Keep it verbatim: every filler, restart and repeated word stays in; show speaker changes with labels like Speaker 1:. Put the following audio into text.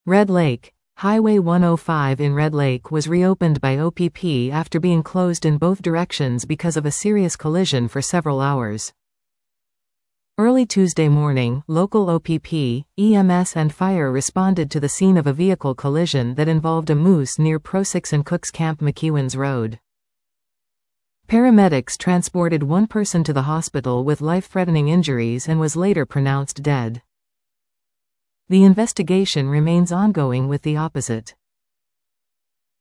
Speaker 1: Red Lake. Highway one oh five in Red Lake was reopened by O P P after being closed in both directions because of a serious collision for several hours. Early Tuesday morning, local O P P, E M S and fire responded to the scene of a vehicle collision that involved a moose near Prosix and Cooks Camp McEwens Road. Paramedics transported one person to the hospital with life-threatening injuries and was later pronounced dead. The investigation remains ongoing with the opposite.